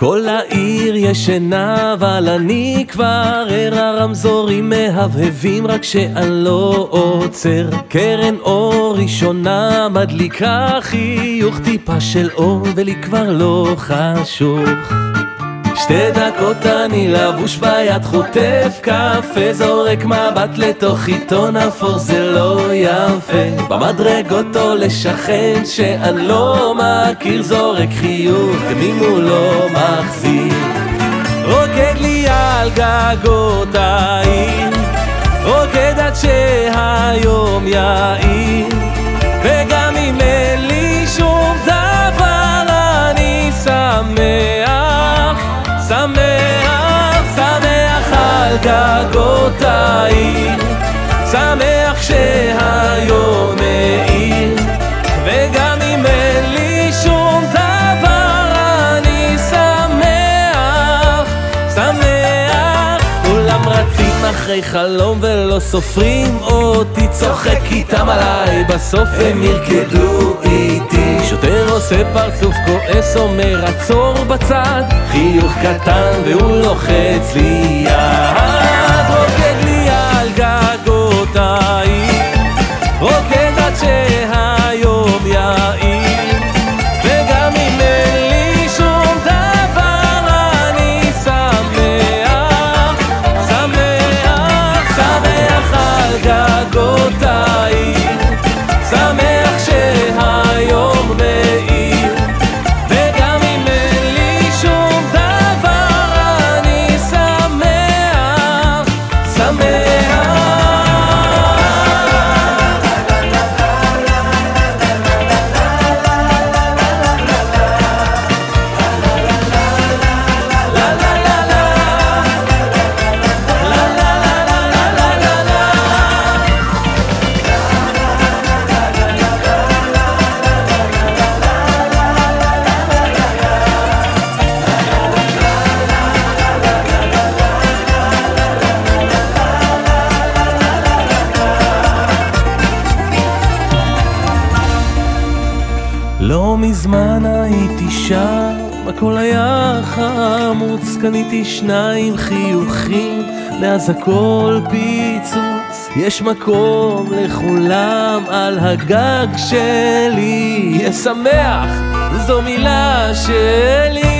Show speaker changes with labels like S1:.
S1: כל העיר ישנה, אבל אני כבר ער, הרמזורים מהבהבים רק שאני לא עוצר. קרן אור ראשונה מדליקה חיוך, טיפה של אור ולי כבר לא חשוך. 2 דקות אני לבוש ביד, חוטף קפה, זורק מבט לתוך עיתון אפור, זה לא יפה. במדרגות עולה שכן שאני לא מכיר, זורק חיוך גם אם הוא לא מחזיר. רוקד לי על גגות העיר, רוקד עד שהיום יאיר, וגם אם אין לי שום דבר אני שמח, שמח על גגות העיר, שמח שהיום מאיר, וגם אם אין לי שום דבר אני שמח, כולם רצים אחרי חלום ולא סופרים אותי, צוחק איתם עליי, בסוף הם ירקדו איתי. שוטר עושה פרצוף כועס, אומר עצור בצד, חיוך קטן והוא לוחץ לי יד. רוקד לי על גגות העיר, רוקד עד שהיום יאיר, וגם אם אין לי שום דבר אני שמח, שמח על גגות העיר, שמח שהיום מאיר, וגם אם אין לי שום דבר אני שמח, לא מזמן הייתי שם, הכל היה חמוץ, קניתי 2 חיוכים, מאז הכל פיצוץ. יש מקום לכולם על הגג שלי, שמח זו מילה שלי.